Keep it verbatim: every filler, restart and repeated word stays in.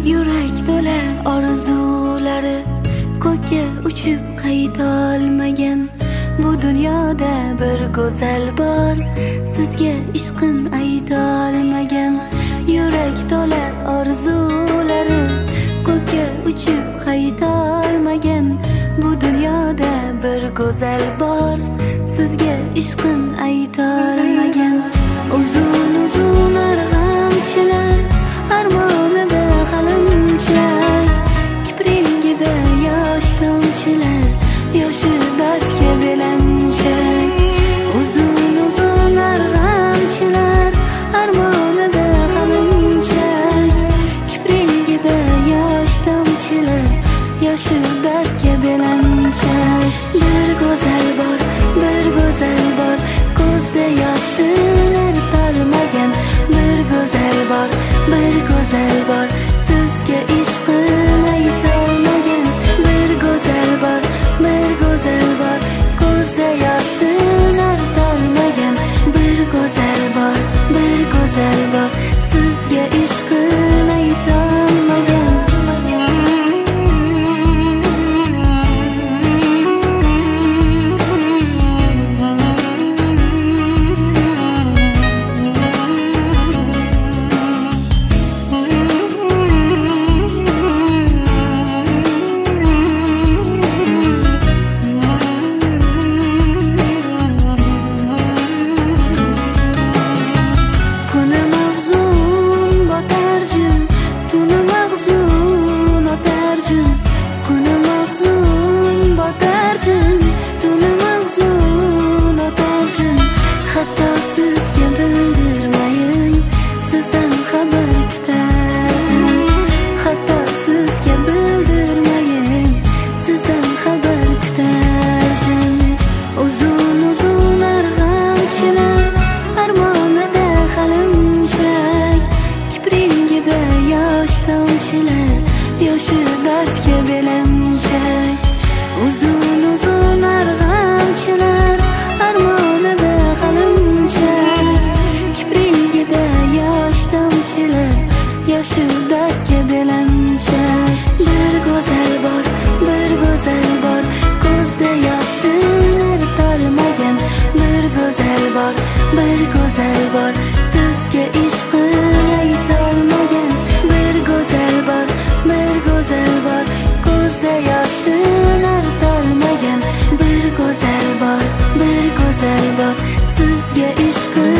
Yurak to'la orzulari ko'kka uchib qaytolmagan. Bu dunyoda bir go'zal bor, sizga ishqin aytolmagan. Yurak to'la orzulari ko'kka uchib qaytolmagan. Bu dunyoda bir go'zal bor, sizga ishqin aytolmagan. Uzun uzun arg'amchilar armonida qalinchar, kiprigida yosh tomchilar, yoshi dardga belanchak. Uzun uzun arg'amchilar armonida qalinchar, kiprigida yosh tomchilar, yoshi dardga belanchak. Bir go'zal bor, bir go'zal bor, ko'zda yoshlar tolmagan. Bir go'zal bor, bir go'zal bor, sizga ishqin aytolmagan. Bir go'zal bor, bir go'zal bor, ko'zda yoshlar tolmagan. Bir go'zal bor, bir go'zal bor, sizga ishqin aytolmagan. Yoshi dardga belanchak. Uzun uzun arg'amchilar armonida qalinchak, kiprigida yosh tomchilar, yoshi dardga belanchak. Bir go'zal bor, bir go'zal bor, ko'zda yoshlar tolmagan. Bir go'zal bor, bir go'zal bor, sizga ishqin aytolmagan. Bir go'zal bor, bir go'zal bor, ko'zda yoshlar tolmagan. Bir go'zal bor, bir go'zal bor, sizga ishqin